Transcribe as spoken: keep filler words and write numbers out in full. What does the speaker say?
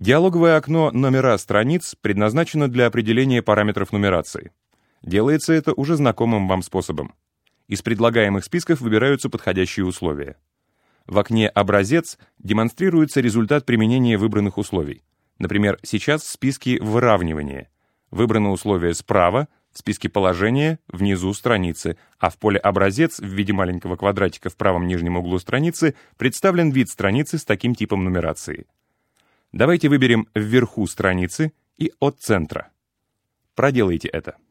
Диалоговое окно «Номера страниц» предназначено для определения параметров нумерации. Делается это уже знакомым вам способом. Из предлагаемых списков выбираются подходящие условия. В окне «Образец» демонстрируется результат применения выбранных условий. Например, сейчас в списке «Выравнивание». Выбрано условие справа, в списке «Положение» внизу страницы, а в поле «Образец» в виде маленького квадратика в правом нижнем углу страницы представлен вид страницы с таким типом нумерации. Давайте выберем «Вверху страницы» и «От центра». Проделайте это.